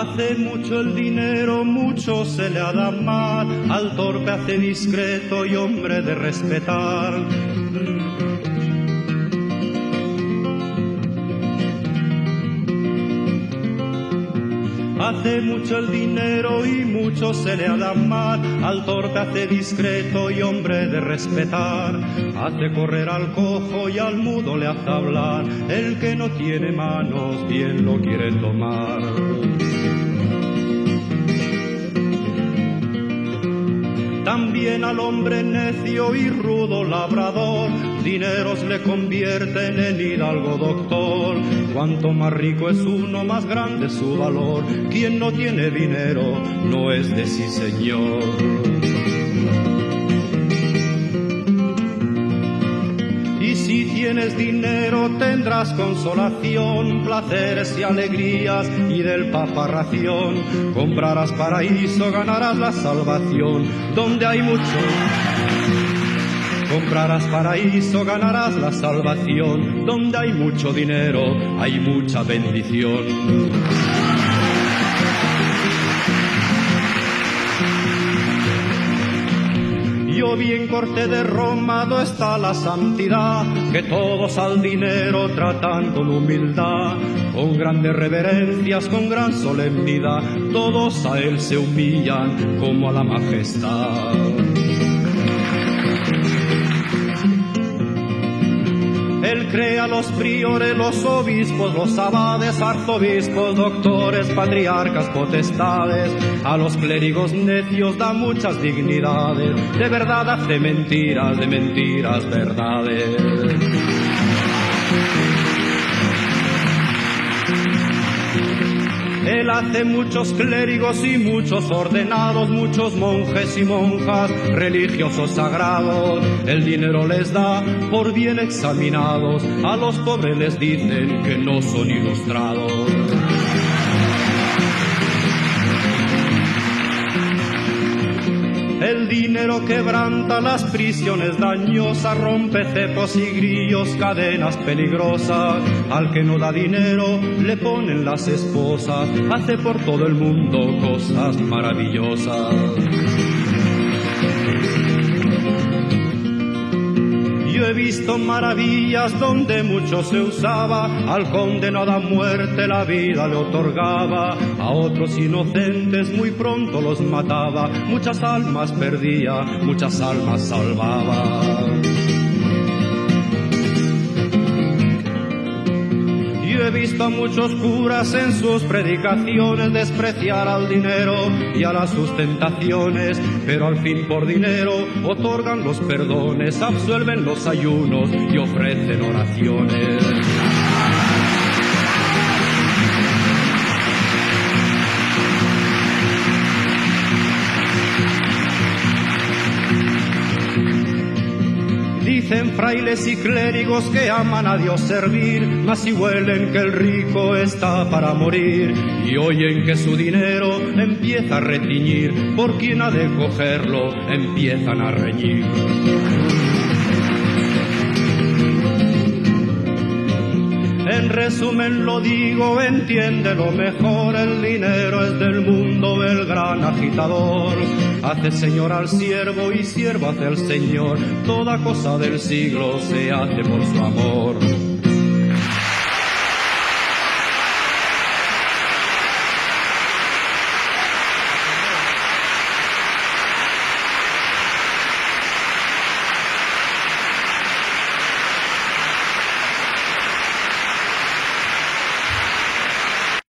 Hace mucho el dinero, mucho se le ha dado mal, al torpe hace discreto y hombre de respetar. Hace mucho el dinero y mucho se le ha dado mal, al torpe hace discreto y hombre de respetar. Hace correr al cojo y al mudo le hace hablar, el que no tiene manos bien lo quiere tomar. También al hombre necio y rudo labrador, dineros le convierten en hidalgo doctor. Cuanto más rico es uno, más grande es su valor. Quien no tiene dinero no es de sí señor. Y si tienes dinero tendrás consolación, placeres y alegrías y del Papa ración. Comprarás paraíso, ganarás la salvación, donde hay mucho. Comprarás paraíso, ganarás la salvación, donde hay mucho dinero, hay mucha bendición. Yo vi en corte de Roma do está la santidad, que todos al dinero tratan con humildad, con grandes reverencias, con gran solemnidad, todos a él se humillan como a la majestad. Él crea los priores, los obispos, los abades, arzobispos, doctores, patriarcas, potestades. A los clérigos necios da muchas dignidades, de verdad hace mentiras, de mentiras verdades. Él hace muchos clérigos y muchos ordenados, muchos monjes y monjas, religiosos sagrados. El dinero les da por bien examinados, a los pobres les dicen que no son ilustrados. El dinero quebranta las prisiones dañosas, rompe cepos y grillos, cadenas peligrosas. Al que no da dinero le ponen las esposas, hace por todo el mundo cosas maravillosas. Yo he visto maravillas donde mucho se usaba, al condenado a muerte la vida le otorgaba, a otros inocentes muy pronto los mataba, muchas almas perdía, muchas almas salvaba. Yo he visto a muchos curas en sus predicaciones despreciar al dinero y a las sustentaciones, pero al fin por dinero otorgan los perdones, absuelven los ayunos y ofrecen oraciones. Dicen frailes y clérigos que aman a Dios servir, mas si huelen que el rico está para morir y oyen que su dinero empieza a retiñir, por quien ha de cogerlo empiezan a reñir. En resumen lo digo, entiéndelo mejor, el dinero es del mundo el gran agitador. Hace señor al siervo y siervo hace al señor, toda cosa del siglo se hace por su amor.